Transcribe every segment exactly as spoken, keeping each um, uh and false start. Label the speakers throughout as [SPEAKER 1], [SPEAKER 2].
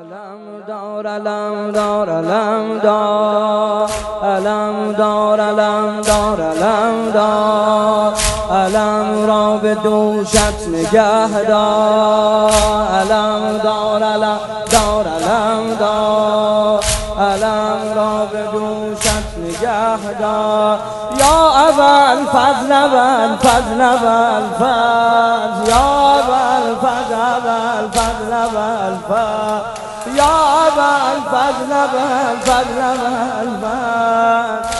[SPEAKER 1] دار علم دار علم دار علم دار علم دار علم دار علم را به دوشت نگه دار علم دار علم دار علم دار علم را به دوشت نگه دار یا اول فضل اول فضل اول فضل یا اول فضل اول فضل اول فضل یا اول فضل اول فضل اول فضل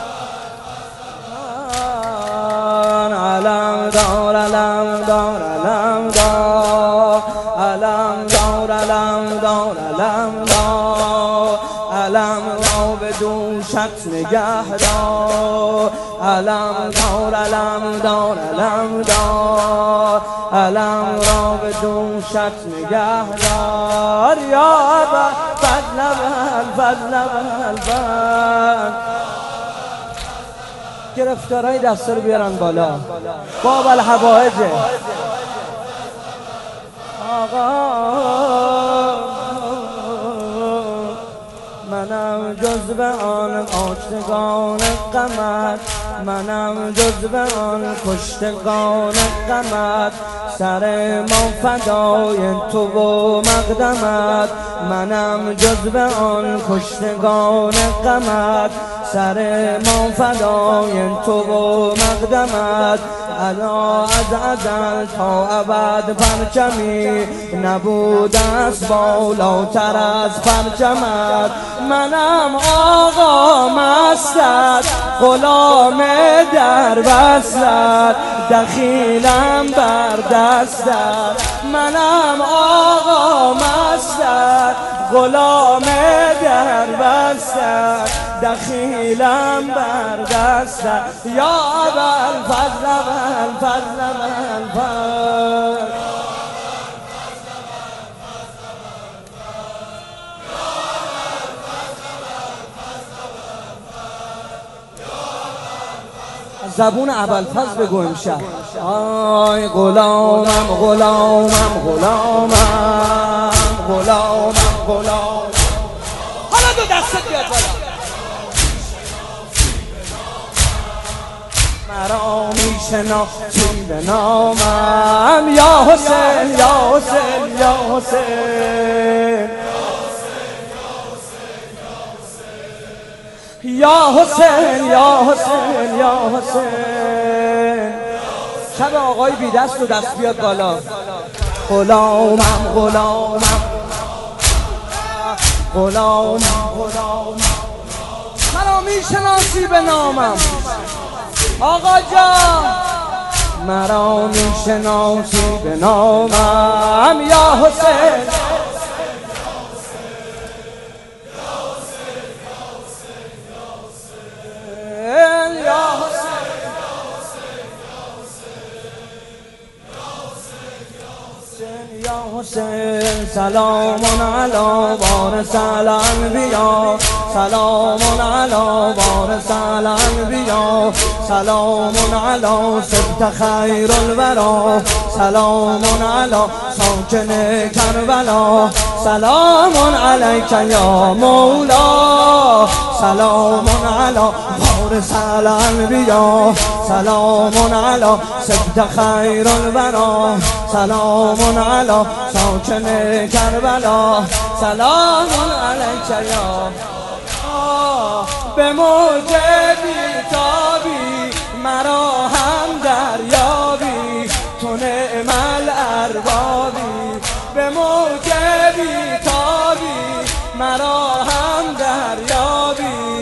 [SPEAKER 1] علم دار علم دار علم دار علم دار علم دار علم دار علم را به دوشت نگه دار علم دار علم دار علم دار علم را به دوشت نگه دار یا ابا فضل اول فضل اول فضل گرفتارای دستا رو بیارن بالا باب الحوائجه آقا منم جزو آن آشتگان غمت منم جزو آن کشتگان غمت سر ما فدای تو و مقدمت منم جزو آن کشتگان غمت سر ما فدای تو و مقدمت الا از ازل تا ابد پرچمی نبود از بالاتر از پرچمت منم آقا مستت غلام در وصلت دخیلم بر دستت منم آقا مستت غلام در وصلت دخیلم بر دستت یا اول فضل اول فضل اول فضل زبون ابوالفضل بگو امشب آی غلامم غلامم غلامم غلامم غلامم حالا دو دستت بیاد بالا مرا میشناسی به نامم یا حسین یا حسین یا حسین یا حسین یا حسین یا حسین شب آقای بی دست و دست بیاد بالا غلامم غلامم غلامم غلامم مرا میشناسی به نامم آقا جان مرا میشناسی به نامم یا حسین حسین سلام علی وارث الانبیا سلام علی وارث الانبیا سلام علی سبط خیر الورا سلام علی ساکن کربلا سلام علیک یا مولا سلام علی وارث الانبیا سلام علی سبط خیر الورا سلام علی ساکن کربلا سلام علیک یا به موج بیتابی مرا هم دریابی تو نعم الاربابی به موج بیتابی مرا هم دریابی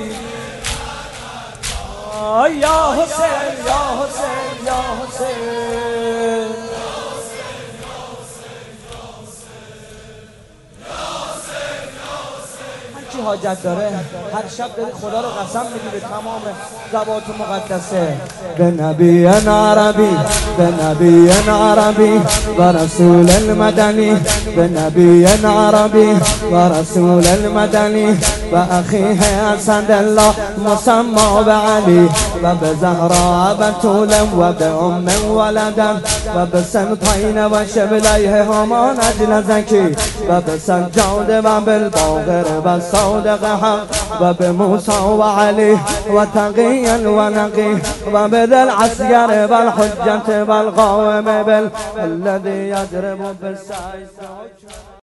[SPEAKER 1] یا حسین یا حسین یا حسین کی حاجت داره هر شب داری خدا رو قسم میدی به تمام زبات مقدسه. به نبی عربی به نبی عربی و رسول المدنی به نبی عربی و رسول المدنی و اخیه اسد الله مسمى بعلی و به زهرا بتول و به ام ولدم و به سنطین و شبلیه همان اجل زکی و به سجاد و بالباغر و صادق حق و به موسی و علی و تقی و نقی و به ذی العسکر و الحجة و القائم بالذی یضرب بالسیف.